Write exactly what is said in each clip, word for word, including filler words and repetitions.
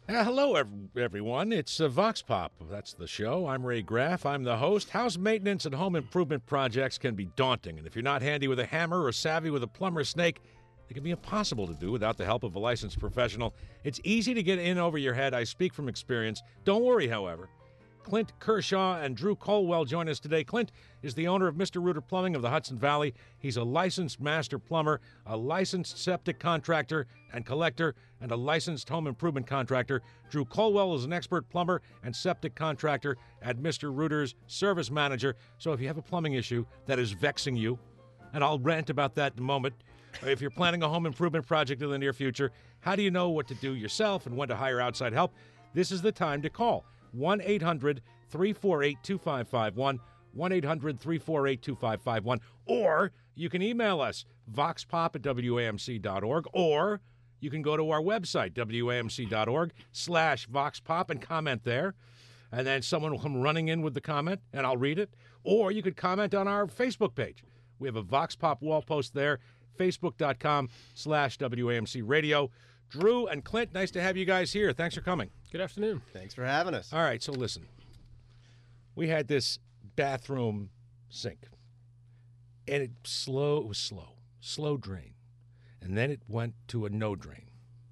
Uh, hello, ev- everyone. It's uh, Vox Pop. That's the show. I'm Ray Graff. I'm the host. House maintenance and home improvement projects can be daunting, and if you're not handy with a hammer or savvy with a plumber snake, it can be impossible to do without the help of a licensed professional. It's easy to get in over your head. I speak from experience. Don't worry, however. Clint Kershaw and Drew Colwell join us today. Clint is the owner of Mister Rooter Plumbing of the Hudson Valley. He's a licensed master plumber, a licensed septic contractor and collector, and a licensed home improvement contractor. Drew Colwell is an expert plumber and septic contractor at Mister Rooter's service manager. So if you have a plumbing issue that is vexing you, and I'll rant about that in a moment, if you're planning a home improvement project in the near future, how do you know what to do yourself and when to hire outside help? This is the time to call. one eight hundred three four eight two five five one, one eight hundred three four eight two five five one, or you can email us, voxpop at W A M C dot org, or you can go to our website, W A M C dot org slash voxpop, and comment there, and then someone will come running in with the comment, and I'll read it, or you could comment on our Facebook page. We have a Vox Pop wall post there, facebook.com slash WAMC radio. Drew and Clint, nice to have you guys here. Thanks for coming. Good afternoon. Thanks for having us. All right, so listen. We had this bathroom sink, and it slow. It was slow, slow drain, and then it went to a no drain.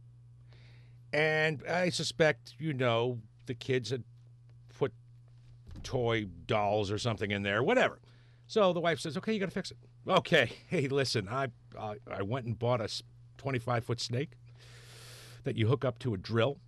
And I suspect, you know, the kids had put toy dolls or something in there, whatever. So the wife says, "Okay, you got to fix it." Okay, hey, listen, I uh, I went and bought a twenty-five foot snake that you hook up to a drill.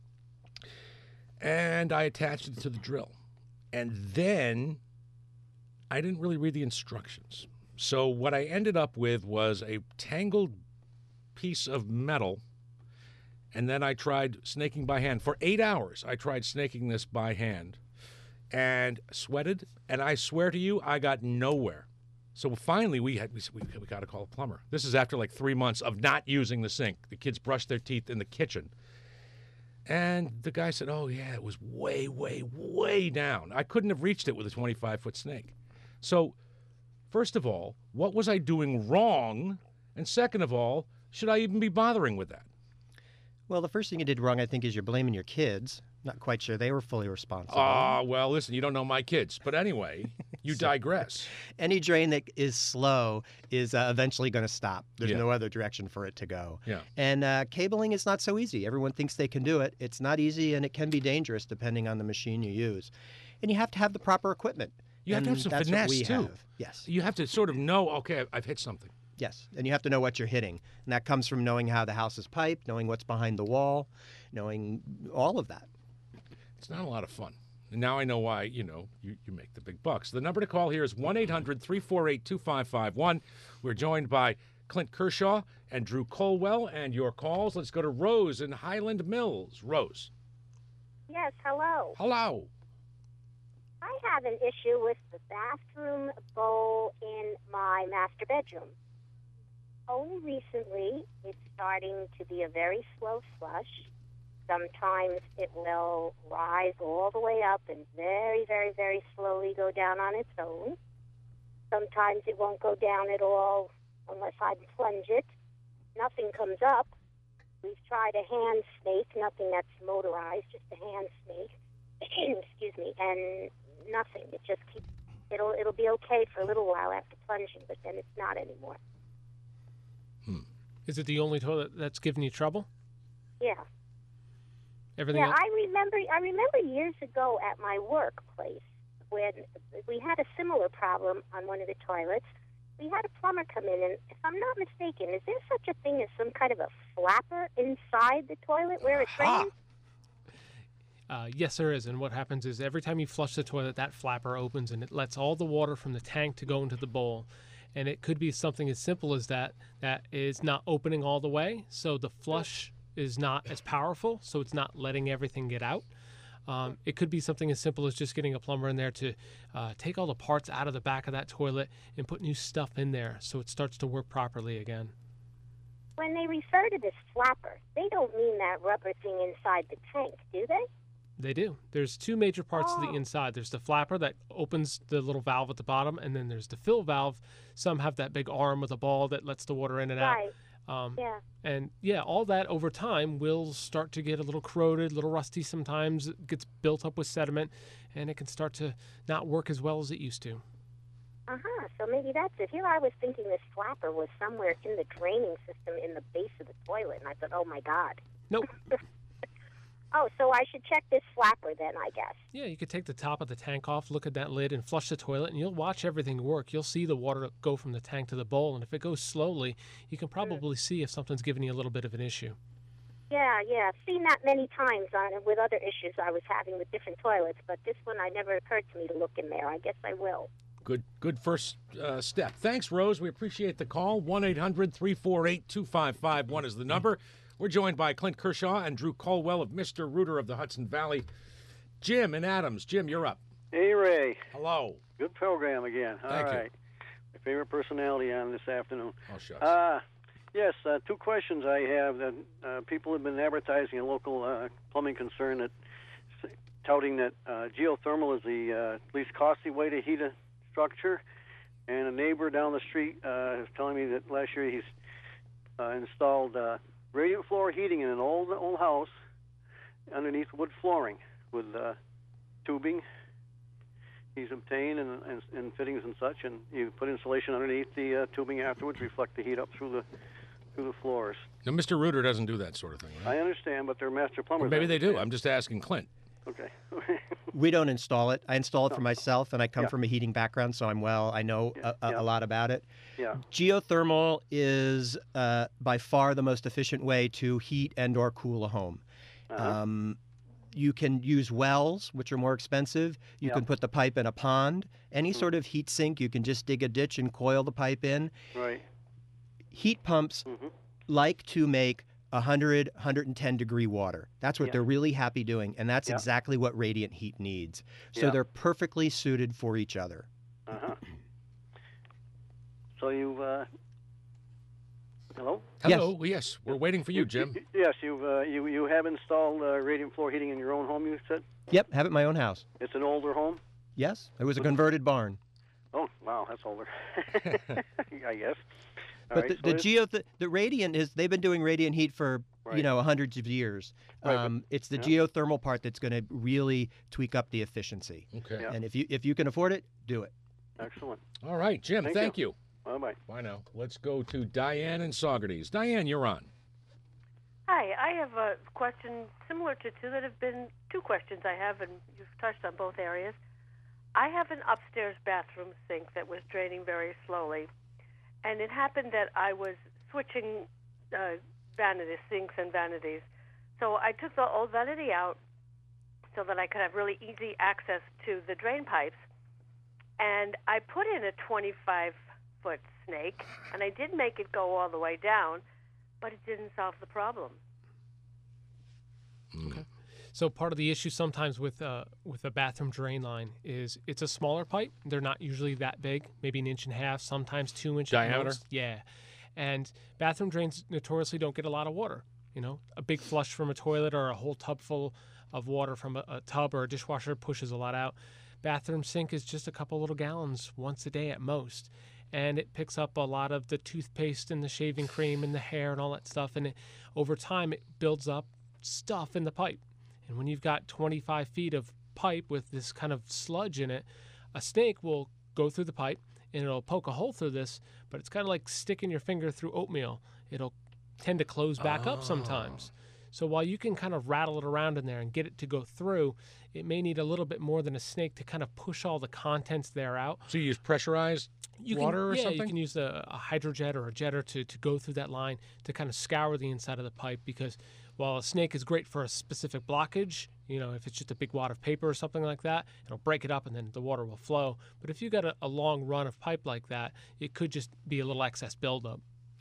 And I attached it to the drill. And then I didn't really read the instructions. So what I ended up with was a tangled piece of metal. And then I tried snaking by hand. For eight hours, I tried snaking this by hand and sweated. And I swear to you, I got nowhere. So finally, we had we, we, we got to call a plumber. This is after like three months of not using the sink. The kids brushed their teeth in the kitchen. And the guy said, oh, yeah, it was way, way, way down. I couldn't have reached it with a twenty-five foot snake. So, first of all, what was I doing wrong? And second of all, should I even be bothering with that? Well, the first thing you did wrong, I think, is you're blaming your kids. Not quite sure they were fully responsible. Ah, uh, well, listen, you don't know my kids. But anyway, you so, digress. Any drain that is slow is uh, eventually going to stop. There's yeah. no other direction for it to go. Yeah. And uh, cabling is not so easy. Everyone thinks they can do it. It's not easy, and it can be dangerous depending on the machine you use. And you have to have the proper equipment. You have and to have some that's finesse, what we too. Have. Yes. You have to sort of know, okay, I've hit something. Yes, and you have to know what you're hitting. And that comes from knowing how the house is piped, knowing what's behind the wall, knowing all of that. It's not a lot of fun. And now I know why, you know, you, you make the big bucks. The number to call here is one eight hundred three four eight two five five one. We're joined by Clint Kershaw and Drew Colwell, and your calls. Let's go to Rose in Highland Mills. Rose. Yes, hello. Hello. I have an issue with the bathroom bowl in my master bedroom. Only recently, it's starting to be a very slow flush. Sometimes it will rise all the way up and very, very, very slowly go down on its own. Sometimes it won't go down at all unless I plunge it. Nothing comes up. We've tried a hand snake, nothing that's motorized, just a hand snake. Excuse me, and nothing. It just keeps. It'll it'll be okay for a little while after plunging, but then it's not anymore. Hmm. Is it the only toilet that's giving you trouble? Yeah. Everything Yeah, else? I remember. I remember years ago at my workplace when we had a similar problem on one of the toilets. We had a plumber come in, and if I'm not mistaken, is there such a thing as some kind of a flapper inside the toilet where it drains? Uh, yes, there is. And what happens is every time you flush the toilet, that flapper opens and it lets all the water from the tank to go into the bowl. And it could be something as simple as that, that is not opening all the way. So the flush is not as powerful, so it's not letting everything get out. Um, it could be something as simple as just getting a plumber in there to uh, take all the parts out of the back of that toilet and put new stuff in there so it starts to work properly again. When they refer to this flapper, they don't mean that rubber thing inside the tank, do they? They do. There's two major parts Oh. to the inside. There's the flapper that opens the little valve at the bottom, and then there's the fill valve. Some have that big arm with a ball that lets the water in and Right. out. Um, Yeah. And yeah, all that over time will start to get a little corroded, a little rusty sometimes. It gets built up with sediment, and it can start to not work as well as it used to. Uh-huh. So maybe that's it. Here I was thinking this flapper was somewhere in the draining system in the base of the toilet, and I thought, oh, my God. Nope. Oh, so I should check this flapper then, I guess. Yeah, you could take the top of the tank off, look at that lid, and flush the toilet, and you'll watch everything work. You'll see the water go from the tank to the bowl, and if it goes slowly, you can probably see if something's giving you a little bit of an issue. Yeah, yeah. I've seen that many times on with other issues I was having with different toilets, but this one, I never occurred to me to look in there. I guess I will. Good good first uh, step. Thanks, Rose. We appreciate the call. one eight hundred three four eight two five five one is the number. We're joined by Clint Kershaw and Drew Colwell of Mister Rooter of the Hudson Valley. Jim in Adams. Jim, you're up. Hey, Ray. Hello. Good program again. All Thank you. right. My favorite personality on this afternoon. Oh, shucks. Uh, yes, uh, two questions I have. That uh, people have been advertising a local uh, plumbing concern that touting that uh, geothermal is the uh, least costly way to heat a structure. And a neighbor down the street uh, is telling me that last year he's uh, installed uh, radiant floor heating in an old old house underneath wood flooring with uh, tubing he's obtained and, and, and fittings and such, and you put insulation underneath the uh, tubing afterwards, reflect the heat up through the through the floors. Now, Mister Rooter doesn't do that sort of thing, right? I understand, but they're master plumbers. Or maybe I they do. understand. I'm just asking Clint. Okay. We don't install it. I install it for myself, and I come Yeah. from a heating background, so I'm well. I know Yeah, a, a, yeah. a lot about it. Yeah. Geothermal is uh, by far the most efficient way to heat and or cool a home. Uh-huh. Um, you can use wells, which are more expensive. You Yeah. can put the pipe in a pond. Any sort of heat sink, you can just dig a ditch and coil the pipe in. Right. Heat pumps Mhm. like to make one hundred, one hundred ten degree water. That's what Yeah. they're really happy doing, and that's Yeah. exactly what radiant heat needs. So Yeah. they're perfectly suited for each other. Uh-huh. So you, uh, hello? Hello. Yes, we're waiting for you, Jim. y- Yes, you've, uh, you, you have installed uh, radiant floor heating in your own home, you said? Yep, have it in my own house. It's an older home? Yes, it was a converted barn. Oh, wow, that's older. I guess. All But right, the, so the it's- geo the, the radiant is they've been doing radiant heat for you Right. know hundreds of years. Right, but- Um, it's the yeah. geothermal part that's going to really tweak up the efficiency. Okay. Yeah. And if you if you can afford it, do it. Excellent. All right, Jim, Thank thank you. Bye-bye. Bye now. Let's go to Diane in Saugerties. Diane, you're on. Hi, I have a question similar to two that have been two questions I have, and you've touched on both areas. I have an upstairs bathroom sink that was draining very slowly, and it happened that I was switching uh, vanities, sinks and vanities. So I took the old vanity out so that I could have really easy access to the drain pipes, and I put in a twenty-five foot snake, and I did make it go all the way down, but it didn't solve the problem. So part of the issue sometimes with uh, with a bathroom drain line is it's a smaller pipe. They're not usually that big, maybe an inch and a half, sometimes two inches. at Diameter? most. Yeah, and bathroom drains notoriously don't get a lot of water. You know, a big flush from a toilet or a whole tub full of water from a, a tub or a dishwasher pushes a lot out. Bathroom sink is just a couple little gallons once a day at most, and it picks up a lot of the toothpaste and the shaving cream and the hair and all that stuff, and it, over time it builds up stuff in the pipe. And when you've got twenty-five feet of pipe with this kind of sludge in it, a snake will go through the pipe and it'll poke a hole through this, but it's kind of like sticking your finger through oatmeal. It'll tend to close back up sometimes. So while you can kind of rattle it around in there and get it to go through, it may need a little bit more than a snake to kind of push all the contents there out. So you use pressurized You water can, or yeah, something? you can use a, a hydrojet or a jetter to, to go through that line to kind of scour the inside of the pipe, because while a snake is great for a specific blockage, you know, if it's just a big wad of paper or something like that, it'll break it up and then the water will flow. But if you got a, a long run of pipe like that, it could just be a little excess buildup.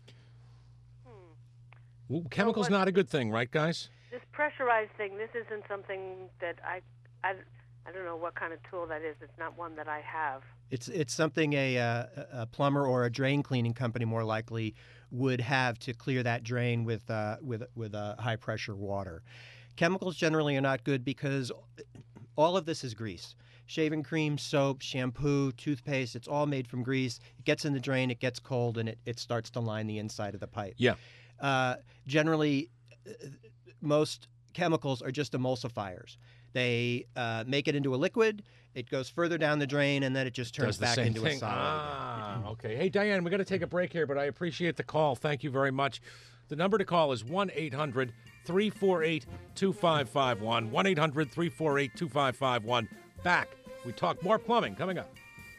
Well, chemical's what- not a good thing, right, guys? This pressurized thing, this isn't something that I, I, I don't know what kind of tool that is. It's not one that I have. It's it's something a, uh, a plumber or a drain cleaning company more likely would have to clear that drain with uh, with with uh, high pressure water. Chemicals generally are not good because all of this is grease. Shaving cream, soap, shampoo, toothpaste, it's all made from grease. It gets in the drain, it gets cold, and it, it starts to line the inside of the pipe. Yeah. uh, generally, uh, most chemicals are just emulsifiers. They uh, make it into a liquid, it goes further down the drain, and then it just turns Does the back same into thing. a solid again. Ah, okay. Hey, Diane, we got to take a break here, but I appreciate the call. Thank you very much. The number to call is one eight hundred three four eight two five five one. one eight hundred three four eight two five five one. Back. We talk more plumbing coming up.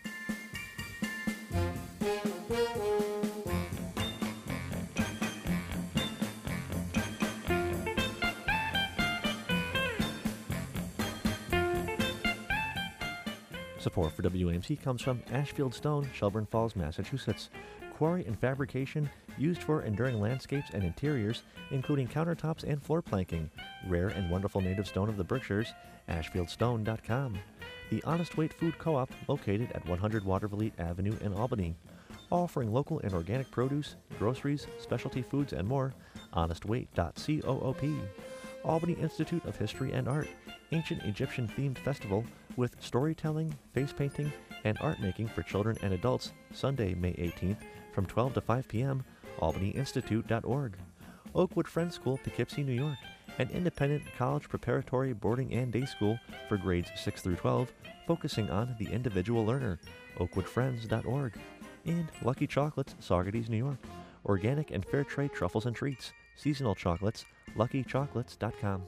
Support for W A M C comes from Ashfield Stone, Shelburne Falls, Massachusetts. Quarry and fabrication used for enduring landscapes and interiors, including countertops and floor planking. Rare and wonderful native stone of the Berkshires, ashfield stone dot com. The Honest Weight Food Co-op, located at one hundred Watervliet Avenue in Albany. Offering local and organic produce, groceries, specialty foods, and more. honest weight dot coop. Albany Institute of History and Art, ancient Egyptian-themed festival with storytelling, face painting, and art making for children and adults, Sunday, May eighteenth, from twelve to five p.m., albany institute dot org. Oakwood Friends School, Poughkeepsie, New York, an independent college preparatory boarding and day school for grades six through twelve, focusing on the individual learner, oakwood friends dot org. And Lucky Chocolates, Saugerties, New York, organic and fair trade truffles and treats, seasonal chocolates, lucky chocolates dot com.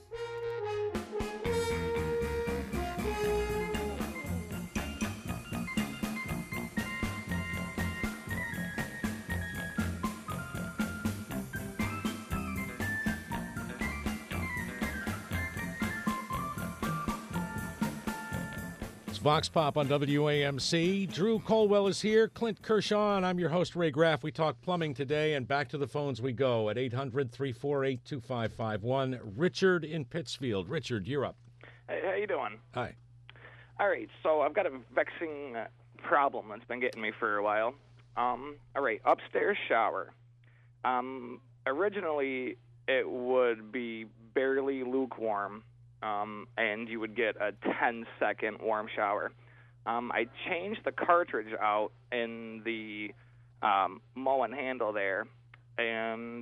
Vox Pop on W A M C. Drew Colwell is here. Clint Kershaw, and I'm your host, Ray Graff. We talk plumbing today, and back to the phones we go at eight hundred three four eight two five five one. Richard in Pittsfield. Richard, you're up. Hey, how you doing? Hi. All right, so I've got a vexing uh, problem that's been getting me for a while. Um, all right, upstairs shower. Um, originally, it would be barely lukewarm. Um, and you would get a ten-second warm shower. Um, I changed the cartridge out in the um, Moen handle there, and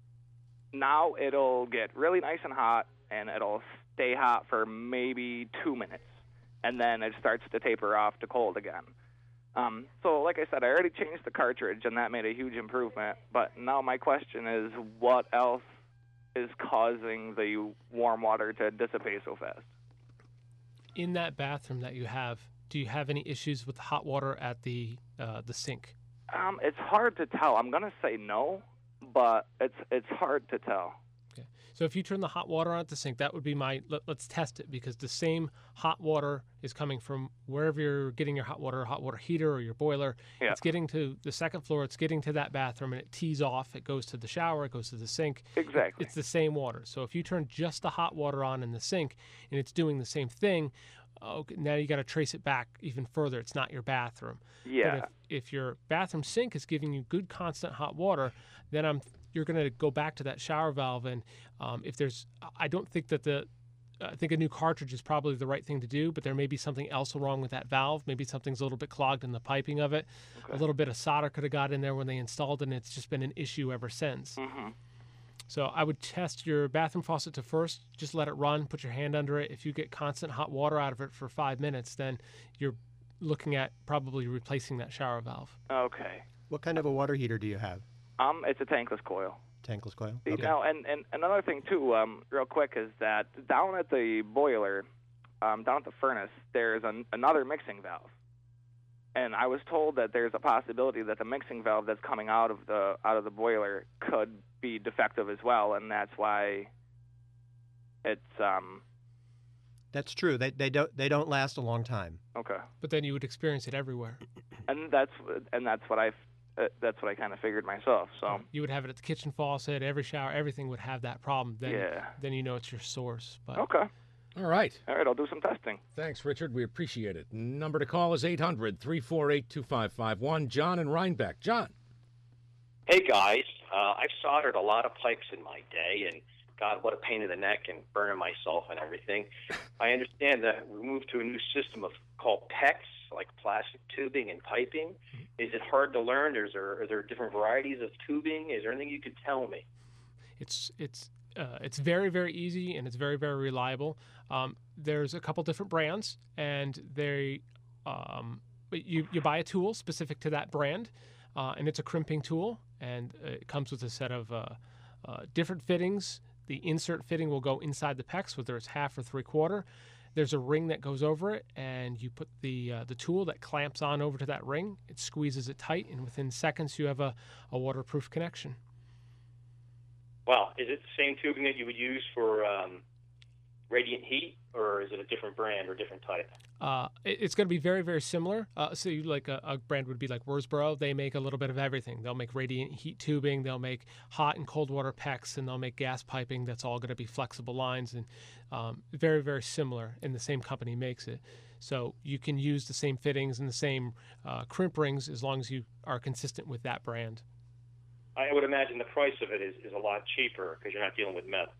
now it'll get really nice and hot, and it'll stay hot for maybe two minutes, and then it starts to taper off to cold again. Um, so, like I said, I already changed the cartridge, and that made a huge improvement, but now my question is, what else is causing the warm water to dissipate so fast? In that bathroom that you have, do you have any issues with hot water at the uh, the sink? Um, it's hard to tell. I'm gonna say no, but it's it's hard to tell. Okay. So if you turn the hot water on at the sink, that would be my. Let, let's test it, because the same hot water is coming from wherever you're getting your hot water, hot water heater or your boiler. Yeah. It's getting to the second floor. It's getting to that bathroom, and it tees off. It goes to the shower. It goes to the sink. Exactly. It's the same water. So if you turn just the hot water on in the sink, and it's doing the same thing, okay, now you got to trace it back even further. It's not your bathroom. Yeah. But if, if your bathroom sink is giving you good constant hot water, then I'm you're going to go back to that shower valve, and um, if there's, I don't think that the, I think a new cartridge is probably the right thing to do, but there may be something else wrong with that valve. Maybe something's a little bit clogged in the piping of it. Okay. A little bit of solder could have got in there when they installed it, and it's just been an issue ever since. Mm-hmm. So I would test your bathroom faucet to first, just let it run, put your hand under it. If you get constant hot water out of it for five minutes, then you're looking at probably replacing that shower valve. Okay. What kind of a water heater do you have? Um, it's a tankless coil. Tankless coil? You Okay. know, and, and another thing, too, um, real quick, is that down at the boiler, um, down at the furnace, there's an, another mixing valve. And I was told that there's a possibility that the mixing valve that's coming out of the out of the boiler could be defective as well, and that's why it's um. That's true. They they don't they don't last a long time. Okay. But then you would experience it everywhere. And that's and that's what I uh, that's what I kind of figured myself. So you would have it at the kitchen faucet, every shower, everything would have that problem. Then, yeah. Then you know it's your source. But okay. All right. All right, I'll do some testing. Thanks, Richard. We appreciate it. Number to call is eight hundred three four eight two five five one. John in Rhinebeck. John. Hey, guys. Uh, I've soldered a lot of pipes in my day, and God, what a pain in the neck and burning myself and everything. I understand that we moved to a new system of called PEX, like plastic tubing and piping. Is it hard to learn? Is there, are there different varieties of tubing? Is there anything you could tell me? It's it's uh, it's very very easy and it's very very reliable. Um, there's a couple different brands, and they um, you you buy a tool specific to that brand, uh, and it's a crimping tool, and it comes with a set of uh, uh, different fittings. The insert fitting will go inside the PEX, whether it's half or three quarter. There's a ring that goes over it, and you put the uh, the tool that clamps on over to that ring. It squeezes it tight, and within seconds you have a, a waterproof connection. Wow. Is it the same tubing that you would use for um, radiant heat, or is it a different brand or different type? Uh, it, it's going to be very, very similar. Uh, so you, like a, a brand would be like Wurzboro. They make a little bit of everything. They'll make radiant heat tubing. They'll make hot and cold water PEX, and they'll make gas piping. That's all going to be flexible lines, and um, very, very similar. And the same company makes it. So you can use the same fittings and the same uh, crimp rings as long as you are consistent with that brand. I would imagine the price of it is, is a lot cheaper because you're not dealing with metal.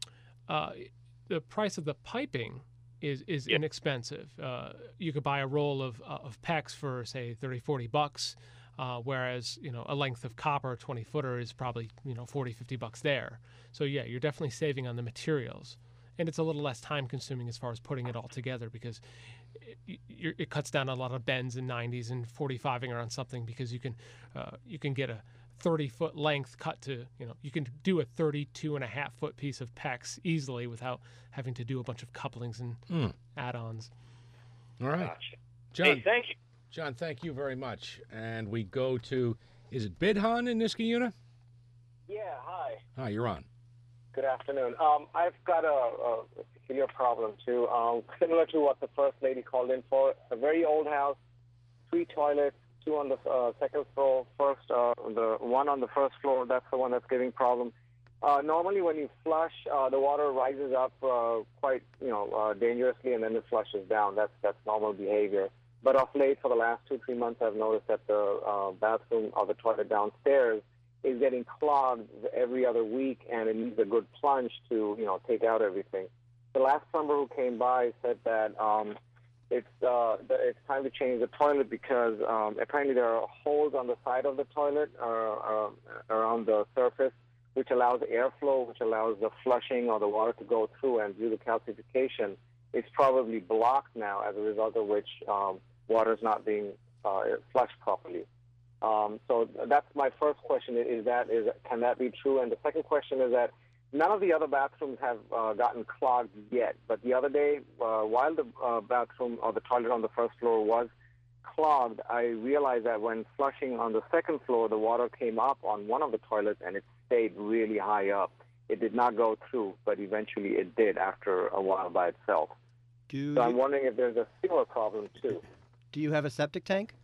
Uh, the price of the piping is is Yep. inexpensive. Uh, you could buy a roll of uh, of PEX for say thirty, forty bucks, uh, whereas you know a length of copper twenty footer is probably you know forty, fifty bucks there. So yeah, you're definitely saving on the materials, and it's a little less time consuming as far as putting it all together because it, you're, it cuts down a lot of bends and nineties and forty-fiving on something because you can uh, you can get a thirty foot length cut to, you know, you can do a thirty-two and a half foot piece of PEX easily without having to do a bunch of couplings and Mm. add-ons. All right. Gotcha. John, Hey, thank you. John, thank you very much. And we go to, is it Bidhan in Niskayuna? Yeah, hi. Hi, you're on. Good afternoon. Um, I've got a, a peculiar problem, too, um, similar to what the first lady called in for. A very old house, three toilets, two on the uh, second floor, first, uh, the one on the first floor, that's the one that's giving problem. Uh, normally when you flush, uh, the water rises up uh, quite, you know, uh, dangerously, and then it flushes down. That's that's normal behavior. But of late, for the last two, three months, I've noticed that the uh, bathroom or the toilet downstairs is getting clogged every other week, and it needs a good plunge to, you know, take out everything. The last plumber who came by said that um, it's uh, it's time to change the toilet because um, apparently there are holes on the side of the toilet uh, uh, around the surface, which allows airflow, which allows the flushing or the water to go through, and due to calcification, it's probably blocked now, as a result of which um, water is not being uh, flushed properly. Um, so that's my first question: is that is can that be true? And the second question is that none of the other bathrooms have uh, gotten clogged yet. But the other day, uh, while the uh, bathroom or the toilet on the first floor was clogged, I realized that when flushing on the second floor, the water came up on one of the toilets and it stayed really high up. It did not go through, but eventually it did after a while by itself. Do So I'm you, wondering if there's a similar problem too. do you have a septic tank?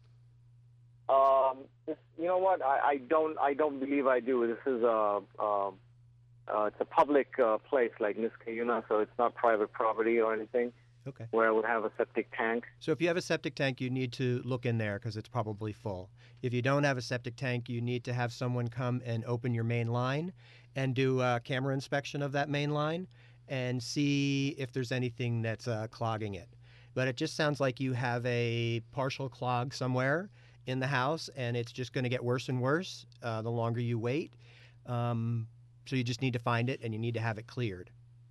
Um, this, you know what? I, I don't. I don't believe I do. This is a. Um, uh, it's a public uh, place like Niskayuna, so it's not private property or anything. Okay. Where I would have a septic tank. So if you have a septic tank, you need to look in there because it's probably full. If you don't have a septic tank, you need to have someone come and open your main line and do a camera inspection of that main line and see if there's anything that's uh, clogging it. But it just sounds like you have a partial clog somewhere in the house, and it's just going to get worse and worse uh, the longer you wait. Um, so you just need to find it, and you need to have it cleared.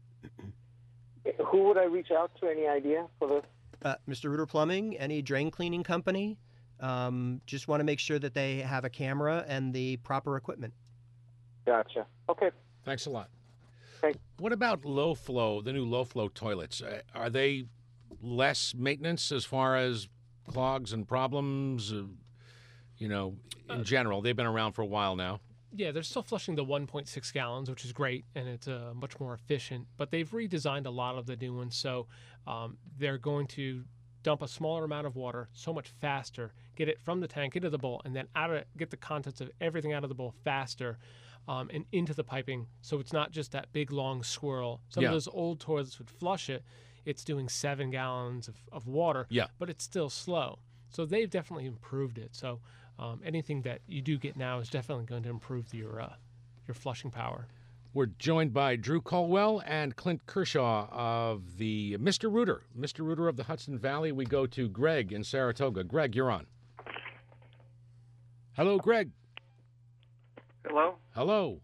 Who would I reach out to? Any idea for this? Uh, Mister Reuter Plumbing, any drain cleaning company, um, just want to make sure that they have a camera and the proper equipment. Gotcha. Okay. Thanks a lot. Thank- What about low flow, the new low flow toilets? Uh, are they less maintenance as far as clogs and problems? Uh, you know, in general, they've been around for a while now. Yeah, they're still flushing the one point six gallons, which is great, and it's uh, much more efficient. But they've redesigned a lot of the new ones, so um, they're going to dump a smaller amount of water so much faster, get it from the tank into the bowl, and then out of it, get the contents of everything out of the bowl faster um, and into the piping. So it's not just that big long swirl. Some Yeah. of those old toilets would flush it. It's doing seven gallons of, of water, Yeah. but it's still slow. So they've definitely improved it. So um, anything that you do get now is definitely going to improve your uh, your flushing power. We're joined by Drew Colwell and Clint Kershaw of the Mister Reuter, Mister Reuter of the Hudson Valley. We go to Greg in Saratoga. Greg, you're on. Hello, Greg. Hello? Hello.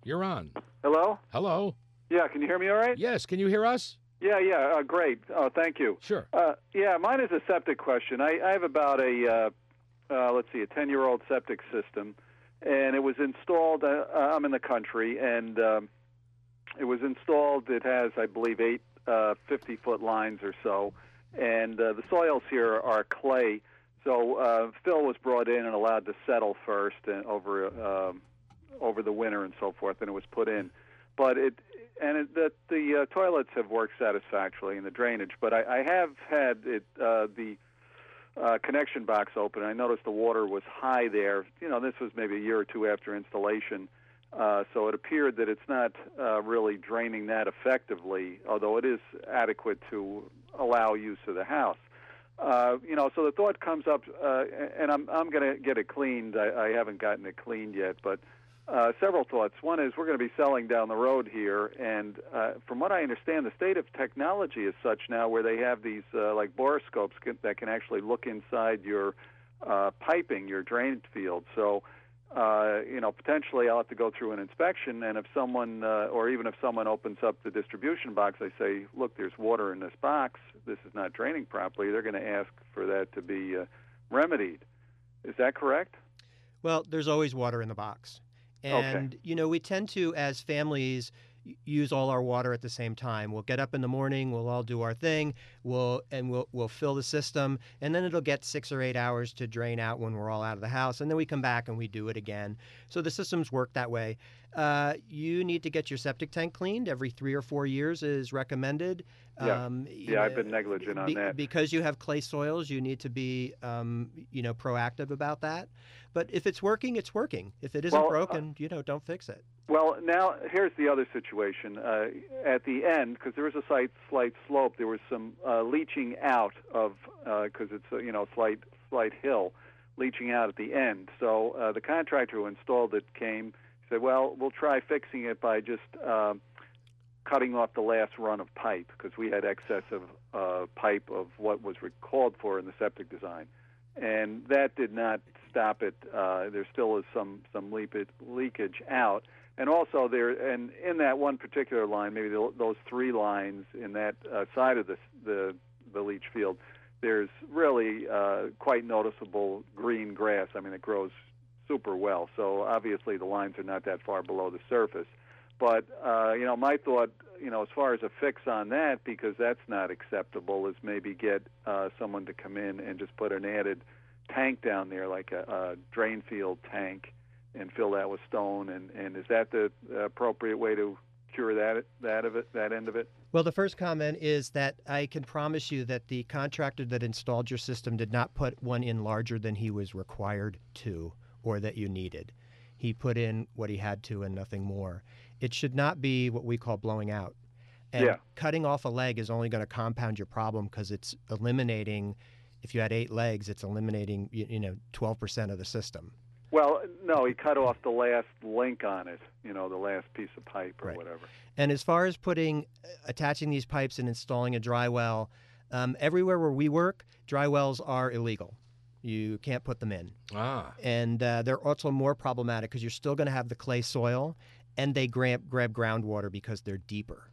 You're on. Hello? Hello. Yeah, can you hear me all right? Yes, can you hear us? Yeah, yeah, uh, great. Uh, thank you. Sure. Uh, yeah, mine is a septic question. I, I have about a, uh, uh, let's see, a ten-year-old septic system, and it was installed, uh, I'm in the country, and um, it was installed, it has, I believe, eight uh, fifty-foot lines or so, and uh, the soils here are clay, so uh, fill was brought in and allowed to settle first and over um, over the winter and so forth, and it was put in. But it and it, the, the uh, toilets have worked satisfactorily in the drainage. But I, I have had it uh, the uh, connection box open. I noticed the water was high there. You know, this was maybe a year or two after installation, uh, so it appeared that it's not uh, really draining that effectively, although it is adequate to allow use of the house. Uh, you know, so the thought comes up, uh, and I'm I'm going to get it cleaned. I, I haven't gotten it cleaned yet, but uh, several thoughts. One is we're going to be selling down the road here, and uh, from what I understand, the state of technology is such now where they have these uh, like borescopes can, that can actually look inside your uh, piping, your drainage field. So, uh, you know, potentially I'll have to go through an inspection, and if someone, uh, or even if someone opens up the distribution box, they say, look, there's water in this box, this is not draining properly, they're going to ask for that to be uh, remedied. Is that correct? Well, there's always water in the box. And, okay. you know, we tend to, as families, use all our water at the same time. We'll get up in the morning, we'll all do our thing, we'll and we'll we'll fill the system, and then it'll get six or eight hours to drain out when we're all out of the house, and then we come back and we do it again. So the systems work that way. Uh, you need to get your septic tank cleaned every three or four years is recommended. Yeah, um, yeah know, I've been negligent on be, that. Because you have clay soils, you need to be, um, you know, proactive about that. But if it's working, it's working. If it isn't well, broken, uh, you know, don't fix it. Well, now here's the other situation. Uh, at the end, because there was a slight, slight slope, there was some uh, leaching out of, because uh, it's a, you know, slight, slight hill, leaching out at the end. So uh, the contractor who installed it came, said, well, we'll try fixing it by just uh, cutting off the last run of pipe, because we had excess of uh, pipe of what was called for in the septic design. And that did not stop it. Uh, there still is some, some leakage, leakage out. And also there, and in that one particular line, maybe the, those three lines in that uh, side of the, the the leach field, there's really uh, quite noticeable green grass. I mean, it grows super well. So obviously the lines are not that far below the surface. But uh, you know, my thought, you know, as far as a fix on that, because that's not acceptable, is maybe get uh, someone to come in and just put an added tank down there, like a, a drain field tank, and fill that with stone, and, and is that the appropriate way to cure that that of it, that end of it? Well, the first comment is that I can promise you that the contractor that installed your system did not put one in larger than he was required to or that you needed. He put in what he had to and nothing more. It should not be what we call blowing out. And yeah. cutting off a leg is only going to compound your problem because it's eliminating, if you had eight legs, it's eliminating, you, you know, twelve percent of the system. Well, no, he cut off the last link on it, you know, the last piece of pipe or right. whatever. And as far as putting, attaching these pipes and installing a dry well, um, everywhere where we work, dry wells are illegal. You can't put them in. Ah. And uh, they're also more problematic because you're still going to have the clay soil, and they grab, grab groundwater because they're deeper.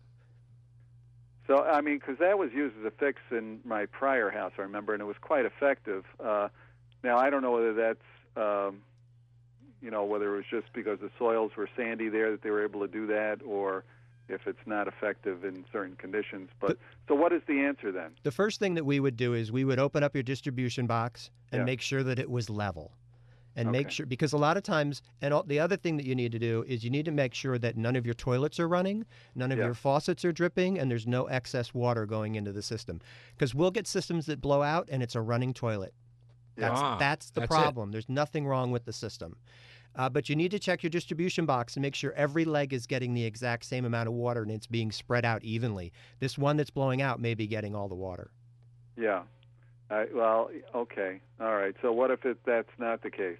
So, I mean, because that was used as a fix in my prior house, I remember, and it was quite effective. Uh, now, I don't know whether that's, um, you know, whether it was just because the soils were sandy there that they were able to do that, or if it's not effective in certain conditions. But, but so what is the answer then? The first thing that we would do is we would open up your distribution box and yeah. make sure that it was level. And okay. make sure, because a lot of times, and all, the other thing that you need to do is you need to make sure that none of your toilets are running, none of yeah. your faucets are dripping, and there's no excess water going into the system. Because we'll get systems that blow out and it's a running toilet. That's, ah, that's the that's problem. It. There's nothing wrong with the system. Uh, but you need to check your distribution box and make sure every leg is getting the exact same amount of water and it's being spread out evenly. This one that's blowing out may be getting all the water. Yeah. Uh, well, okay. All right. So what if it, that's not the case?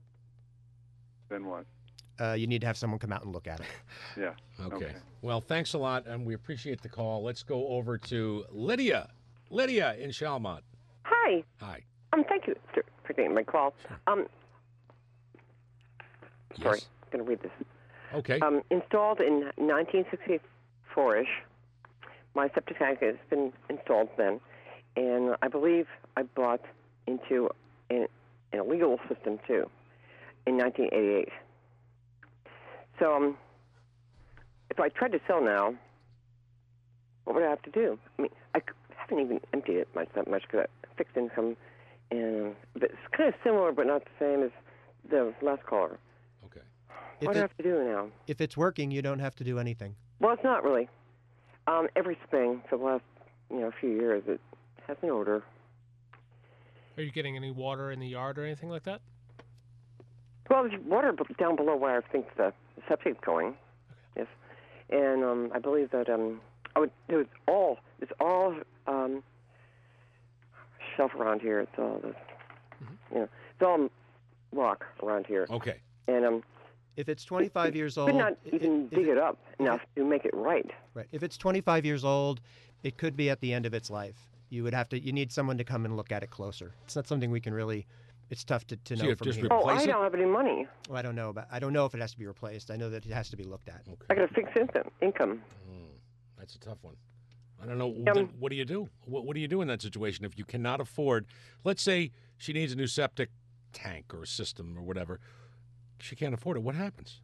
Then what? Uh, you need to have someone come out and look at it. Yeah. Okay. okay. Well, thanks a lot, and we appreciate the call. Let's go over to Lydia. Lydia in Chalmont. Hi. Hi. Um, thank you for, for taking my call. Sure. Um, sorry, Yes. I'm going to read this. Okay. Um, installed in nineteen sixty-four-ish. My septic tank has been installed then, and I believe I bought into an, an illegal system too in nineteen eighty-eight. So, um, if I tried to sell now, what would I have to do? I mean, I haven't even emptied it much that much because I fixed income, and but it's kind of similar but not the same as the last caller. Okay. If What do it- I have to do now? If it's working, you don't have to do anything. Well, it's not really. Um, every spring for the last, you know, few years, it has an odor. Are you getting any water in the yard or anything like that? Well, there's water b- down below where I think the septic is going. Yes, and um, I believe that um, I would. It was all. It's all um, shelf around here. It's all the, you know, it's all rock around here. Okay. And um, If it's twenty-five years old, could not i- even if dig it- it up enough to make it right. Right. If it's twenty-five years old, it could be at the end of its life. You would have to. You need someone to come and look at it closer. It's not something we can really. It's tough to, to So know you have from just here. Oh, Replace I it? don't have any money. Well, I don't know about. I don't know if it has to be replaced. I know that it has to be looked at. I got a fixed income. Income. That's a tough one. I don't know. Um, then what do you do? What, what do you do in that situation if you cannot afford? Let's say she needs a new septic tank or a system or whatever. She can't afford it. What happens?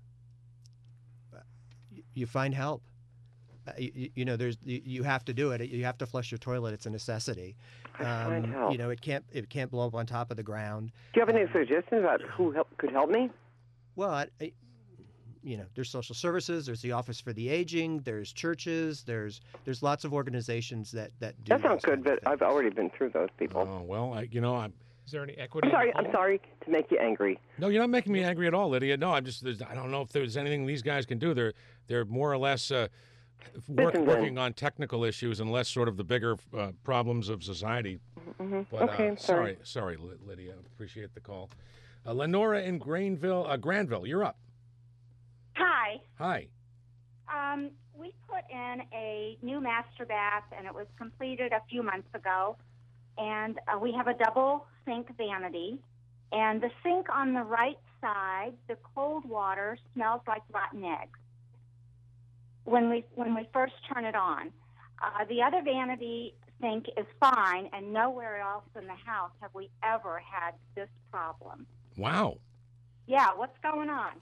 You- You find help. Uh, you, you know, there's you, you have to do it. You have to flush your toilet. It's a necessity. Um, I find help. You know, it can't it can't blow up on top of the ground. Do you have any suggestions about who help, could help me? Well, I, I, you know, there's social services. There's the Office for the Aging. There's churches. There's there's lots of organizations that that do. That sounds those good, kind of but I've already been through those people. Oh well, I, you know, I'm. Is there any equity? I'm in the sorry. I'm home? sorry to make you angry. No, you're not making me angry at all, Lydia. No, I'm just. there's- I don't know if there's anything these guys can do. They're they're more or less uh, work, Listen, then. working on technical issues and less sort of the bigger uh, problems of society. Mm-hmm. But Okay, uh, I'm sorry. sorry, sorry, Ly- Lydia. Appreciate the call. Uh, Lenora in Granville, uh, Granville, you're up. Hi. Hi. Um, we put in a new master bath, and it was completed a few months ago. And uh, we have a double sink vanity. And the sink on the right side, the cold water smells like rotten eggs when we when we first turn it on. Uh, the other vanity sink is fine, and nowhere else in the house have we ever had this problem. Wow. Yeah, what's going on?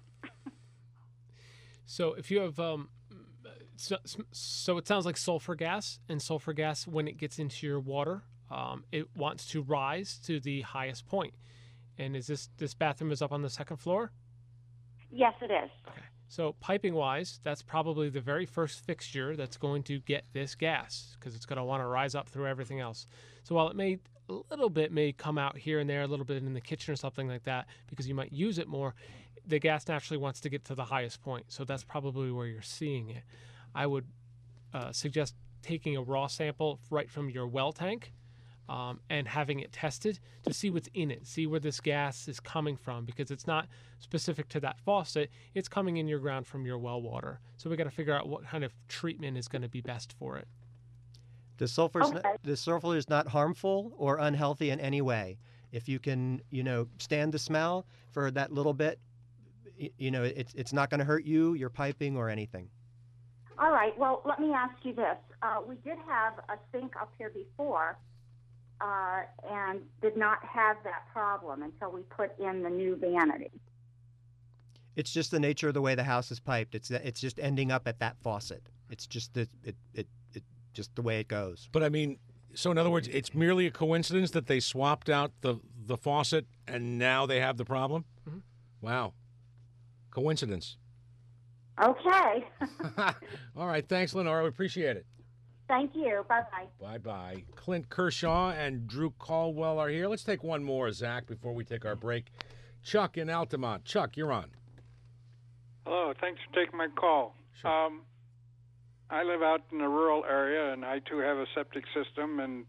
So if you have, um, so, so it sounds like sulfur gas, and sulfur gas, when it gets into your water, um, it wants to rise to the highest point. And is this this bathroom is up on the second floor? Yes, it is. So piping wise, that's probably the very first fixture that's going to get this gas because it's going to want to rise up through everything else. So while it may a little bit may come out here and there, a little bit in the kitchen or something like that, because you might use it more, the gas naturally wants to get to the highest point. So that's probably where you're seeing it. I would uh, suggest taking a raw sample right from your well tank um, and having it tested to see what's in it, see where this gas is coming from, because it's not specific to that faucet. It's coming in your ground from your well water. So we got to figure out what kind of treatment is going to be best for it. The sulfur is Okay. not, the sulfur is not harmful or unhealthy in any way. If you can, you know, stand the smell for that little bit, y- you know, it's it's not going to hurt you, your piping, or anything. All right. Well, let me ask you this. Uh, we did have a sink up here before uh, and did not have that problem until we put in the new vanity. It's just the nature of the way the house is piped. It's that- it's just ending up at that faucet. It's just the it it, it just the way it goes. But I mean, so in other words, it's merely a coincidence that they swapped out the, the faucet and now they have the problem? Mm-hmm. Wow. Coincidence. Okay. All right. Thanks, Lenora. We appreciate it. Thank you. Bye-bye. Bye-bye. Clint Kershaw and Drew Caldwell are here. Let's take one more, Zach, before we take our break. Chuck in Altamont. Chuck, you're on. Hello, thanks for taking my call. Sure. Um, I live out in a rural area, and I too have a septic system, and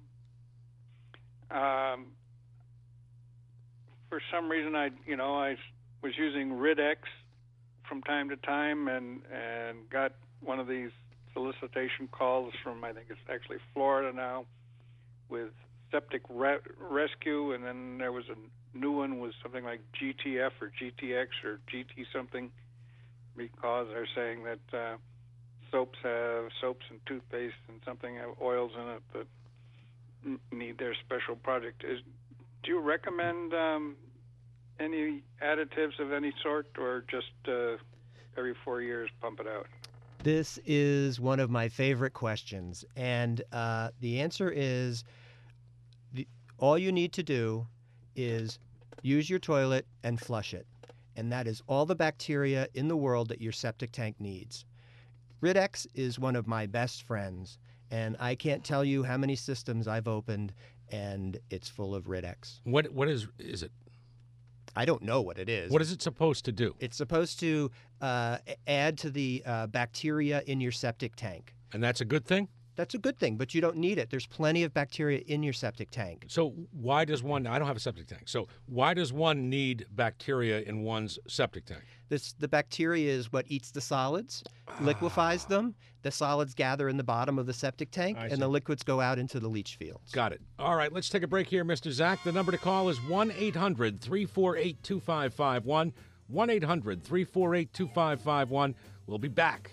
um, for some reason, I you know I was using Ridex from time to time, and and got one of these solicitation calls from I think it's actually Florida now, with septic re- rescue, and then there was a new one with something like G T F or G T X or G T something. because they're saying that uh, soaps have soaps and toothpaste and something have oils in it that n- need their special project. Is do you recommend um, any additives of any sort, or just uh, every four years pump it out? This is one of my favorite questions, and uh, the answer is the, all you need to do is use your toilet and flush it, and that is all the bacteria in the world that your septic tank needs. Rid-X is one of my best friends, and I can't tell you how many systems I've opened, and it's full of Rid-X. What what is is it? I don't know what it is. What is it supposed to do? It's supposed to uh, add to the uh, bacteria in your septic tank. And that's a good thing? That's a good thing, but you don't need it. There's plenty of bacteria in your septic tank. So why does one, I don't have a septic tank, so why does one need bacteria in one's septic tank? This, the bacteria is what eats the solids, liquefies them. The solids gather in the bottom of the septic tank, I and see. the liquids go out into the leach fields. Got it. All right, let's take a break here, Mister Zach. The number to call is one eight hundred, three four eight, two five five one, one eight hundred, three four eight, two five five one. We'll be back.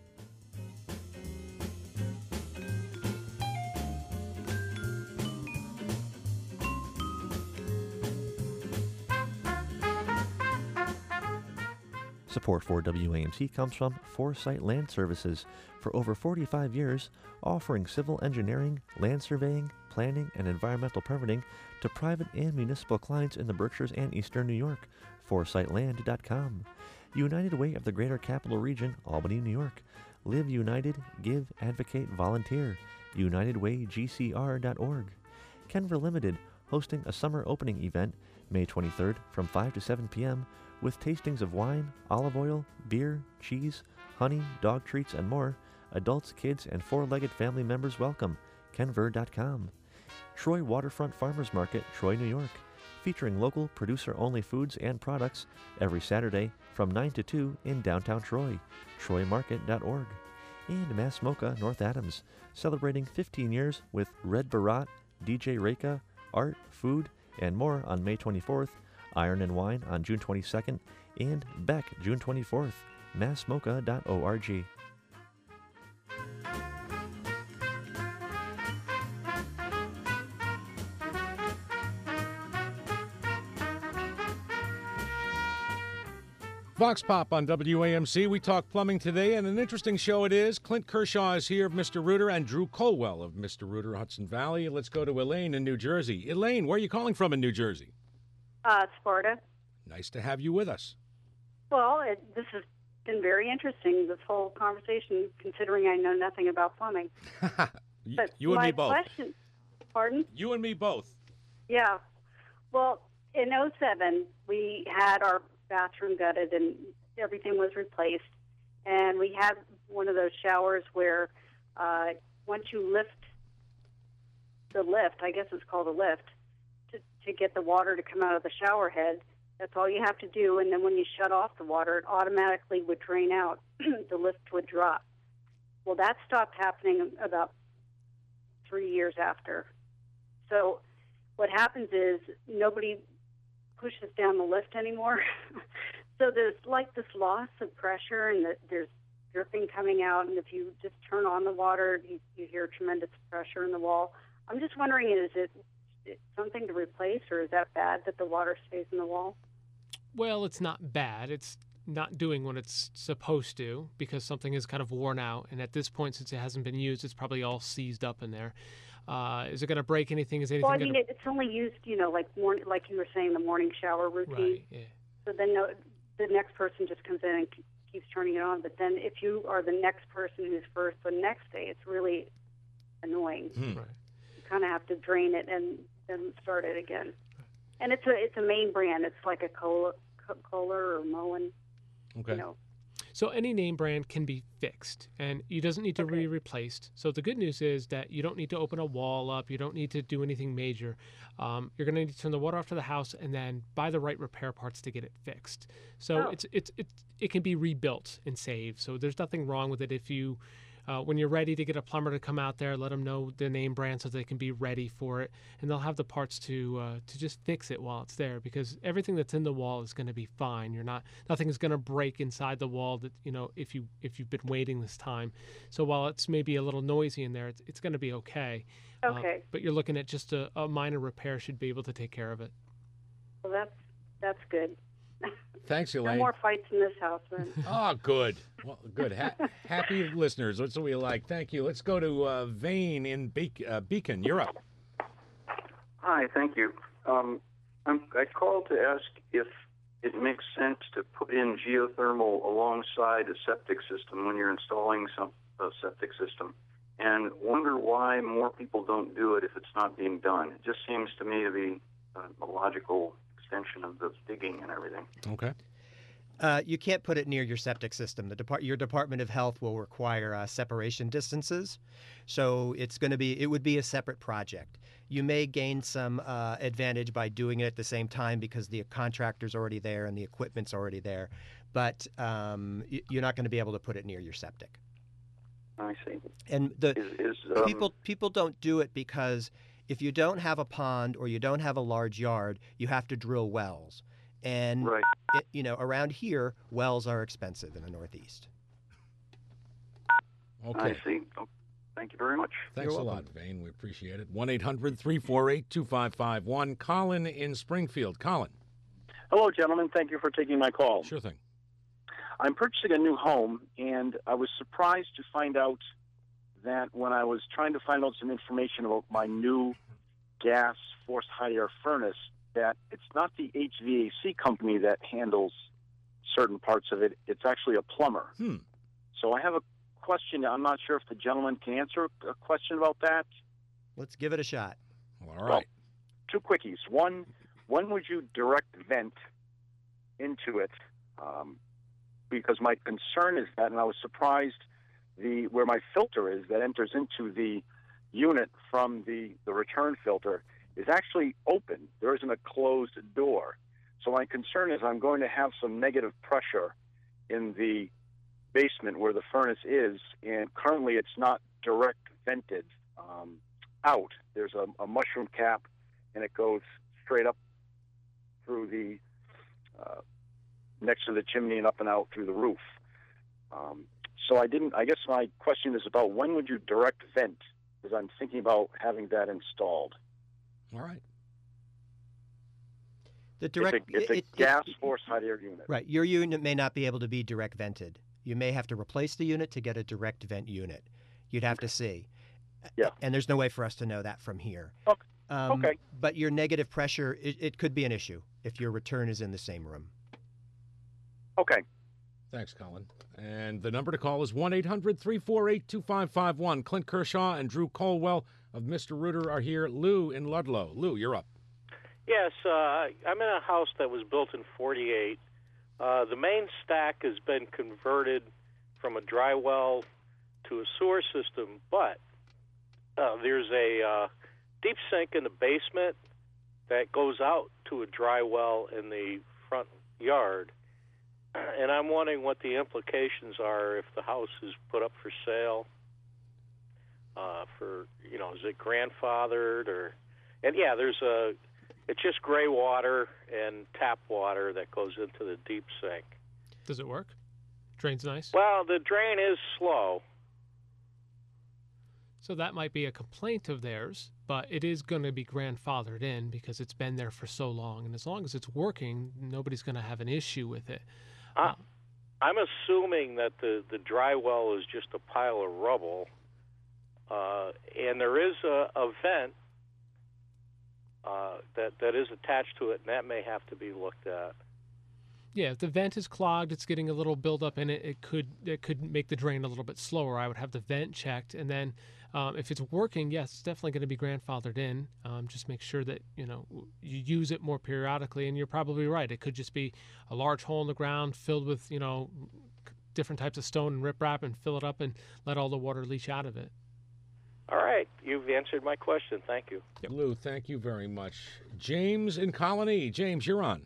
Support for W A M C comes from Foresight Land Services. For over forty-five years, offering civil engineering, land surveying, planning, and environmental permitting to private and municipal clients in the Berkshires and Eastern New York. foresight land dot com. United Way of the Greater Capital Region, Albany, New York. Live United, give, advocate, volunteer. united way g c r dot org. Kenver Limited, hosting a summer opening event May twenty-third from five to seven p.m. with tastings of wine, olive oil, beer, cheese, honey, dog treats, and more. Adults, kids, and four-legged family members welcome. kenver dot com. Troy Waterfront Farmers Market, Troy, New York, featuring local producer-only foods and products every Saturday from nine to two in downtown Troy. troy market dot org. And Mass Mocha, North Adams, celebrating fifteen years with Red Barat, D J Reka, art, food, and more on May twenty-fourth, Iron and Wine on June twenty-second, and Beck June twenty-fourth. mass mocha dot org. Vox Pop on W A M C. We talk plumbing today, and an interesting show it is. Clint Kershaw is here of Mister Rooter and Drew Colwell of Mister Rooter, Hudson Valley. Let's go to Elaine in New Jersey. Elaine, where are you calling from in New Jersey? Uh, Sparta. Nice to have you with us. Well, it, this has been very interesting, this whole conversation, considering I know nothing about plumbing. Y- But you and my me both. Question, pardon? You and me both. Yeah. Well, in oh seven, we had our bathroom gutted and everything was replaced. And we had one of those showers where uh, once you lift the lift, I guess it's called a lift, to, to get the water to come out of the shower head, that's all you have to do. And then when you shut off the water, it automatically would drain out. The lift would drop. Well, that stopped happening about three years after. So what happens is nobody pushes down the lift anymore. So there's like this loss of pressure, and the, there's dripping coming out. And if you just turn on the water, you, you hear tremendous pressure in the wall. I'm just wondering, is it, it something to replace, or is that bad that the water stays in the wall? Well, it's not bad. It's not doing what it's supposed to because something is kind of worn out. And at this point, since it hasn't been used, it's probably all seized up in there. Uh, is it going to break anything? Is anything Well, I going mean, it, it's only used, you know, like morning, like you were saying, the morning shower routine. Right, yeah. So then no, the next person just comes in and ke- keeps turning it on. But then if you are the next person who's first the next day, it's really annoying. Hmm. Right. You kind of have to drain it and then start it again. And it's a it's a main brand. It's like a Kohler, Kohler or Moen. Okay. You know. So any name brand can be fixed, and it doesn't need to Okay. be replaced. So the good news is that you don't need to open a wall up. You don't need to do anything major. Um, you're going to need to turn the water off to the house and then buy the right repair parts to get it fixed. So Oh. it's it's it's it can be rebuilt and saved. So there's nothing wrong with it if you uh, when you're ready to get a plumber to come out there, let them know the name brand so they can be ready for it, and they'll have the parts to uh, to just fix it while it's there, because everything that's in the wall is going to be fine. You're not nothing is going to break inside the wall that you know if you if you've been waiting this time. So while it's maybe a little noisy in there, it's it's going to be okay. Okay. Uh, but you're looking at just a, a minor repair should be able to take care of it. Well, that's that's good. Thanks, No Elaine. more fights in this house, man. Oh, good. Well, good. Ha- happy listeners. That's what we like. Thank you. Let's go to uh, Vane in Be- uh, Beacon. You're up. Hi, thank you. Um, I'm, I called to ask if it makes sense to put in geothermal alongside a septic system when you're installing some a septic system, and wonder why more people don't do it if it's not being done. It just seems to me to be uh, a logical extension of the digging and everything. Okay. Uh, you can't put it near your septic system. The depart- your Department of Health will require uh, separation distances, so it's going to be it would be a separate project. You may gain some uh, advantage by doing it at the same time because the contractor's already there and the equipment's already there, but um, y- you're not going to be able to put it near your septic. I see. And the Is, is, um, people people don't do it because if you don't have a pond or you don't have a large yard, you have to drill wells. And Right. it, you know, around here, wells are expensive in the Northeast. Okay. I see. Oh, thank you very much. Thanks a lot, Vane. We appreciate it. one eight hundred three four eight two five five one. Colin in Springfield. Colin. Hello, gentlemen. Thank you for taking my call. Sure thing. I'm purchasing a new home, and I was surprised to find out that when I was trying to find out some information about my new gas forced hot air furnace, that it's not the H V A C company that handles certain parts of it. It's actually a plumber. Hmm. So I have a question. I'm not sure if the gentleman can answer a question about that. Let's give it a shot. All right. Two quickies. One, when would you direct vent into it? Um, because my concern is that, and I was surprised, the where my filter is that enters into the unit from the, the return filter is actually open. There isn't a closed door. So my concern is I'm going to have some negative pressure in the basement where the furnace is, and currently it's not direct vented um, out. There's a, a mushroom cap, and it goes straight up through the uh, next to the chimney and up and out through the roof. Um, so I didn't. I guess my question is about when would you direct vent? Because I'm thinking about having that installed. All right. The direct It's a, it's a it- it- gas forced hot air unit. Right. Your unit may not be able to be direct vented. You may have to replace the unit to get a direct vent unit. You'd have to see. Yeah. And there's no way for us to know that from here. Okay. Um, okay. But your negative pressure, it, it could be an issue if your return is in the same room. Okay. Thanks, Colin. And the number to call is one eight hundred three four eight two five five one. Clint Kershaw and Drew Colwell of Mister Rooter are here. Lou in Ludlow. Lou, you're up. Yes, uh, I'm in a house that was built in forty-eight. Uh, the main stack has been converted from a dry well to a sewer system, but uh, there's a uh, deep sink in the basement that goes out to a dry well in the front yard. And I'm wondering what the implications are if the house is put up for sale. Uh, for you know, is it grandfathered or? And yeah, there's a. It's just gray water and tap water that goes into the deep sink. Does it work? Drains nice? Well, the drain is slow. So that might be a complaint of theirs, but it is going to be grandfathered in because it's been there for so long. And as long as it's working, nobody's going to have an issue with it. Uh, I'm assuming that the, the dry well is just a pile of rubble. Uh, and there is a, a vent uh, that, that is attached to it, and that may have to be looked at. Yeah, if the vent is clogged, it's getting a little buildup in it. It could it could make the drain a little bit slower. I would have the vent checked, and then um, if it's working, yes, it's definitely going to be grandfathered in. Um, just make sure that you know you use it more periodically. And you're probably right. It could just be a large hole in the ground filled with you know different types of stone and riprap, and fill it up and let all the water leach out of it. All right, you've answered my question. Thank you. Yep. Lou, thank you very much. James in Colony. James, you're on.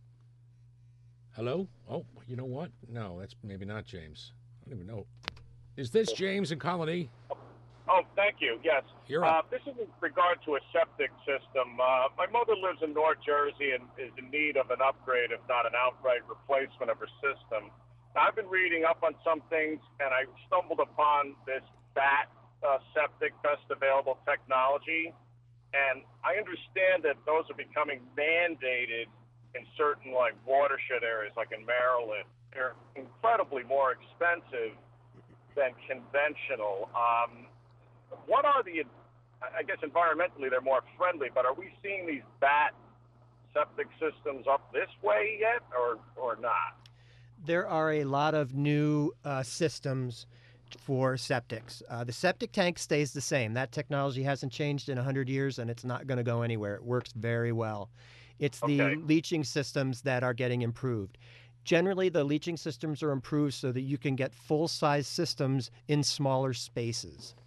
Hello? Oh, you know what? No, that's maybe not James. I don't even know. Is this James in Colony? Oh, thank you. Yes. You're uh, up. This is in regard to a septic system. Uh, my mother lives in North Jersey and is in need of an upgrade, if not an outright replacement of her system. Now, I've been reading up on some things, and I stumbled upon this B A T uh, septic, best available technology. And I understand that those are becoming mandated in certain like watershed areas, like in Maryland. They're incredibly more expensive than conventional. Um, what are the, I guess environmentally they're more friendly, but are we seeing these B A T septic systems up this way yet or, or not? There are a lot of new uh, systems for septics. Uh, the septic tank stays the same. That technology hasn't changed in one hundred years, and it's not going to go anywhere. It works very well. It's the Okay. leaching systems that are getting improved. Generally, the leaching systems are improved so that you can get full-size systems in smaller spaces.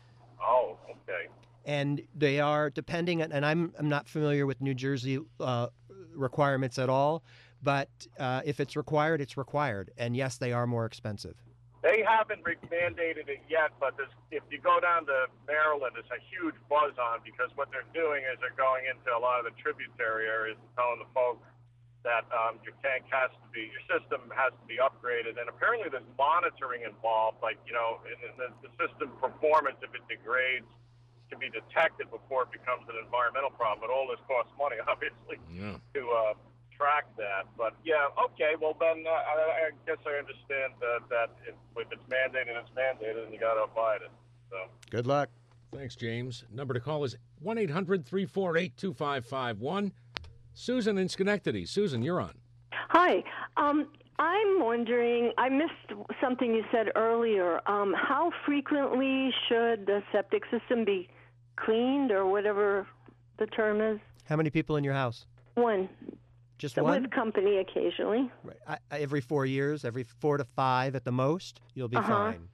Oh, okay. And they are depending on, and I'm, I'm not familiar with New Jersey uh, requirements at all, but uh, if it's required, it's required. And yes, they are more expensive. They haven't re- mandated it yet, but there's, if you go down to Maryland, there's a huge buzz on because what they're doing is they're going into a lot of the tributary areas and telling the folks that um, your tank has to be, your system has to be upgraded. And apparently there's monitoring involved, like, you know, in, in the, the system performance, if it degrades, can be detected before it becomes an environmental problem. But all this costs money, obviously, Yeah. to uh, track that. But yeah, okay. Well, then uh, I, I guess I understand uh, that if, if it's mandated, it's mandated, and you got to abide it. So Good luck. Thanks, James. Number to call is one eight hundred three four eight two five five one. Susan in Schenectady. Susan, you're on. Hi. Um, I'm wondering, I missed something you said earlier. Um, how frequently should the septic system be cleaned or whatever the term is? How many people in your house? One. Just With one? company occasionally. Right. I, I- every four years, every four to five at the most, you'll be Uh-huh. fine.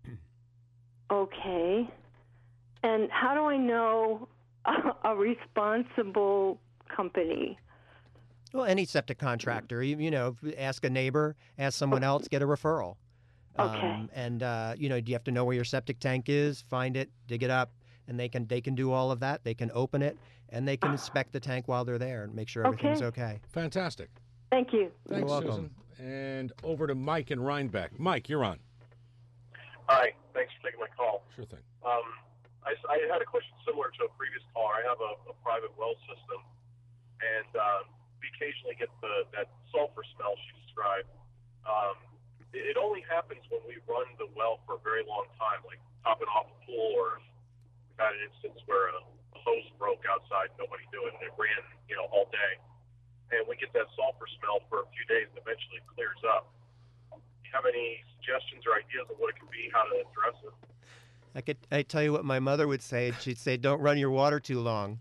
Okay. And how do I know a, a responsible company? Well, any septic contractor, you, you know, ask a neighbor, ask someone else, get a referral. Okay. Um, and uh, you know, you have to know where your septic tank is, find it, dig it up, and they can they can do all of that. They can open it and they can inspect the tank while they're there and make sure everything's Okay. okay. Fantastic. Thank you. Thanks, welcome. Susan. And over to Mike in Rhinebeck. Mike, you're on. Hi, thanks for taking my call. Sure thing. Um, I, I had a question similar to a previous caller. I have a, a private well system, and uh, we occasionally get the, that sulfur smell she described. Um, it, it only happens when we run the well for a very long time, like topping off a pool, or we've had an instance where a, a hose broke outside, nobody knew it, and it ran, you know, all day. And we get that sulfur smell for a few days, and eventually it clears up. Do you have any suggestions or ideas of what it could be, how to address it? I could I tell you what my mother would say. She'd say, "Don't run your water too long."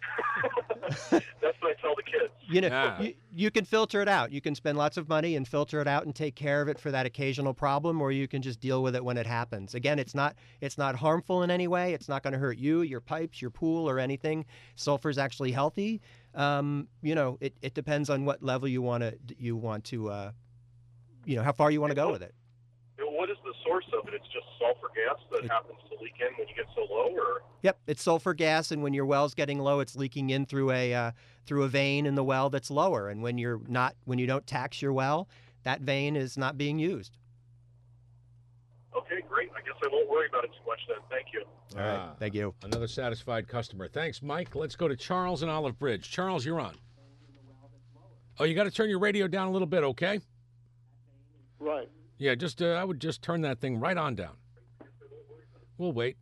That's what I tell the kids. You know, Yeah. you, you can filter it out. You can spend lots of money and filter it out and take care of it for that occasional problem, or you can just deal with it when it happens. Again, it's not it's not harmful in any way. It's not going to hurt you, your pipes, your pool, or anything. Sulfur is actually healthy. Um, you know, it, it depends on what level you want to you want to, uh, you know, how far you want to go with it. What is the source of it? It's just sulfur gas that happens to leak in when you get so low, or Yep, it's sulfur gas, and when your well's getting low, it's leaking in through a uh, through a vein in the well that's lower. And when you're not, when you don't tax your well, that vein is not being used. okay, great. I guess I won't worry about it too much then. Thank you. All right, Ah, thank you. Another satisfied customer. Thanks, Mike. Let's go to Charles in Olive Bridge. Charles, you're on. Oh, you got to turn your radio down a little bit, okay? Right. Yeah, just uh, I would just turn that thing right on down. We'll wait.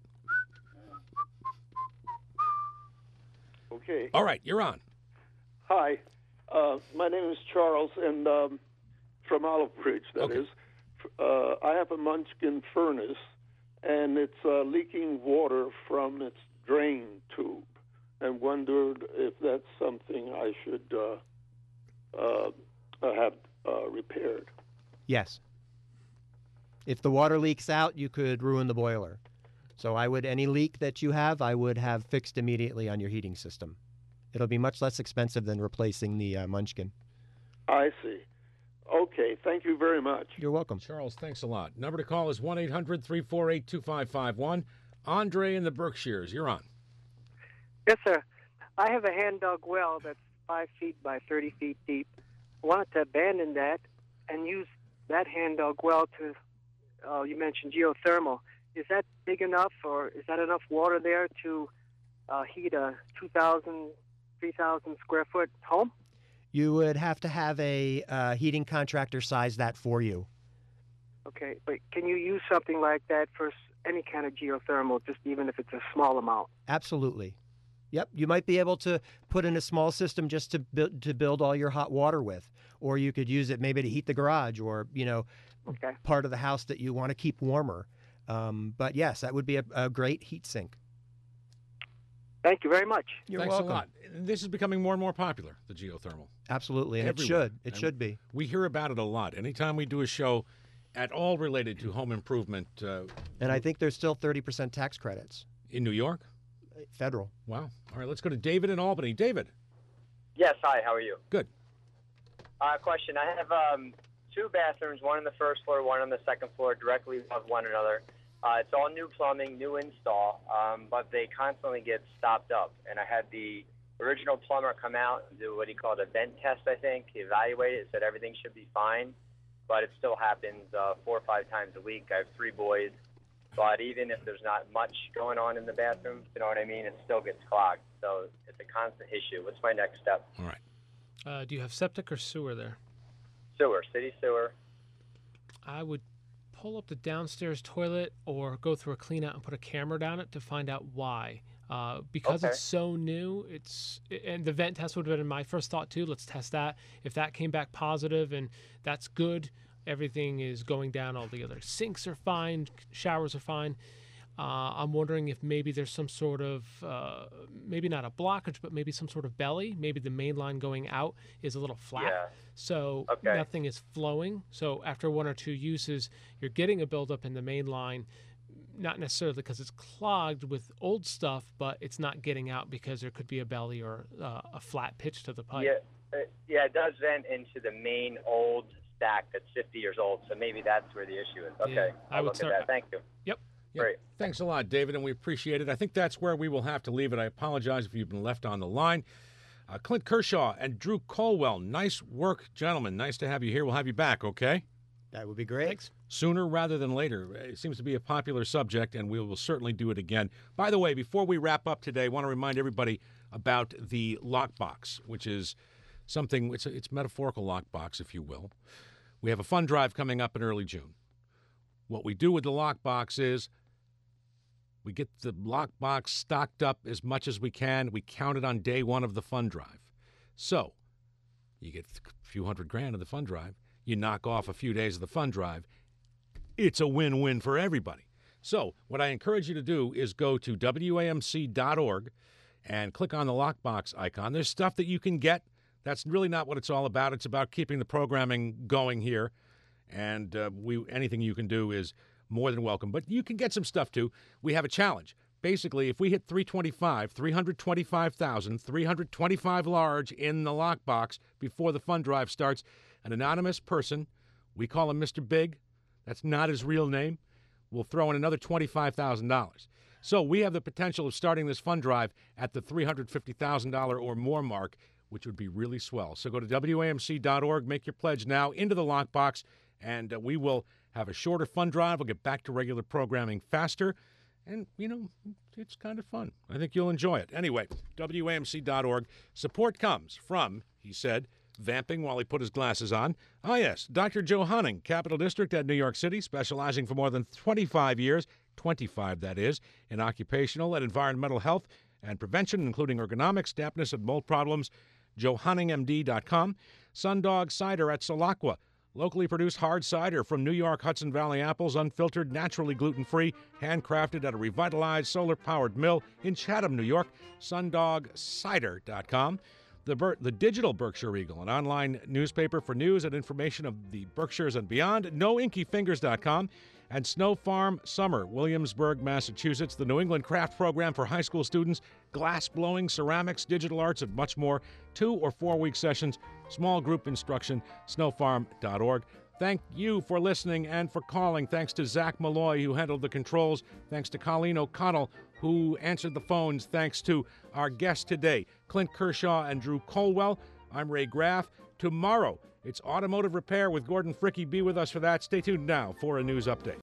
Okay. All right, you're on. Hi. Uh, my name is Charles, and um, from Olive Bridge, that is. Uh, I have a Munchkin furnace, and it's uh, leaking water from its drain tube, and wondered if that's something I should uh, uh, have uh, repaired. Yes. If the water leaks out, you could ruin the boiler. So I would, any leak that you have, I would have fixed immediately on your heating system. It'll be much less expensive than replacing the uh, Munchkin. I see. Okay, thank you very much. You're welcome. Charles, thanks a lot. Number to call is one eight hundred three four eight two five five one. Andre in the Berkshires, you're on. Yes, sir. I have a hand-dug well that's five feet by thirty feet deep. I wanted to abandon that and use that hand-dug well to, uh, you mentioned geothermal. Is that big enough, or is that enough water there to uh, heat a two thousand, three thousand square foot home? You would have to have a uh, heating contractor size that for you. Okay, but can you use something like that for s- any kind of geothermal, just even if it's a small amount? Absolutely. Yep, you might be able to put in a small system just to build to build all your hot water with, or you could use it maybe to heat the garage, or you know, okay. part of the house that you want to keep warmer. Um, but yes, that would be a, a great heat sink. Thank you very much. You're Thanks welcome. a lot. This is becoming more and more popular, the geothermal. Absolutely, and it Everywhere. should. It And should be. We hear about it a lot. Anytime we do a show at all related to home improvement. Uh, And I think there's still thirty percent tax credits. In New York? Federal. Wow. All right, let's go to David in Albany. David. Yes, hi, how are you? Good. Uh, question, I have um, two bathrooms, one on the first floor, one on the second floor, directly above one another. Uh, it's all new plumbing, new install, um, but they constantly get stopped up. And I had the original plumber come out and do what he called a vent test, I think. He evaluated it, said everything should be fine, but it still happens uh, four or five times a week. I have three boys, but even if there's not much going on in the bathroom, you know what I mean, it still gets clogged. So it's a constant issue. What's my next step? All right. Uh, do you have septic or sewer there? Sewer, city sewer. I would pull up the downstairs toilet or go through a clean out and put a camera down it to find out why. Uh, because Okay. it's so new, it's and the vent test would have been my first thought too. Let's test that. If that came back positive and that's good, everything is going down. All the other sinks are fine, showers are fine. Uh, I'm wondering if maybe there's some sort of, uh, maybe not a blockage, but maybe some sort of belly. Maybe the main line going out is a little flat. Yeah. So Okay. nothing is flowing. So after one or two uses, you're getting a buildup in the main line, not necessarily because it's clogged with old stuff, but it's not getting out because there could be a belly or uh, a flat pitch to the pipe. Yeah, uh, yeah, it does vent into the main old stack that's fifty years old, so maybe that's where the issue is. Okay, Yeah, I I'll would look start- at that. Thank you. Yep. Yeah, Great. Thanks a lot, David, and we appreciate it. I think that's where we will have to leave it. I apologize if you've been left on the line. Uh, Clint Kershaw and Drew Colwell, nice work, gentlemen. Nice to have you here. We'll have you back, okay? That would be great. Thanks. Sooner rather than later. It seems to be a popular subject, and we will certainly do it again. By the way, before we wrap up today, I want to remind everybody about the lockbox, which is something, it's, a, it's metaphorical lockbox, if you will. We have a fund drive coming up in early June. What we do with the lockbox is we get the lockbox stocked up as much as we can. We count it on day one of the fund drive. So you get a few hundred grand of the fund drive. You knock off a few days of the fund drive. It's a win-win for everybody. So what I encourage you to do is go to W A M C dot org and click on the lockbox icon. There's stuff that you can get. That's really not what it's all about. It's about keeping the programming going here. And uh, we anything you can do is more than welcome. But you can get some stuff, too. We have a challenge. Basically, if we hit three twenty-five, three hundred twenty-five thousand, three hundred twenty-five large in the lockbox before the fund drive starts, an anonymous person, we call him Mister Big, that's not his real name, will throw in another twenty-five thousand dollars. So we have the potential of starting this fund drive at the three hundred fifty thousand dollars or more mark, which would be really swell. So go to W A M C dot org, make your pledge now into the lockbox, and uh, we will have a shorter fund drive. We'll get back to regular programming faster. And, you know, it's kind of fun. I think you'll enjoy it. Anyway, W A M C dot org. Support comes from, he said, vamping while he put his glasses on. Ah, yes, Doctor Joe Honning, Capital District at New York City, specializing for more than twenty-five years, twenty-five that is, in occupational and environmental health and prevention, including ergonomics, dampness, and mold problems. Joe Honning M D dot com. Sundog Cider at Solaqua. Locally produced hard cider from New York Hudson Valley apples, unfiltered, naturally gluten-free, handcrafted at a revitalized solar-powered mill in Chatham, New York. Sundog Cider dot com. The, Ber- the Digital Berkshire Eagle, an online newspaper for news and information of the Berkshires and beyond. No Inky Fingers dot com. And Snow Farm Summer, Williamsburg, Massachusetts, the New England Craft Program for high school students, glass blowing, ceramics, digital arts, and much more. Two or four-week sessions, small group instruction, snow farm dot org. Thank you for listening and for calling. Thanks to Zach Malloy, who handled the controls. Thanks to Colleen O'Connell, who answered the phones. Thanks to our guests today, Clint Kershaw and Drew Colwell. I'm Ray Graff. Tomorrow, it's Automotive Repair with Gordon Fricke. Be with us for that. Stay tuned now for a news update.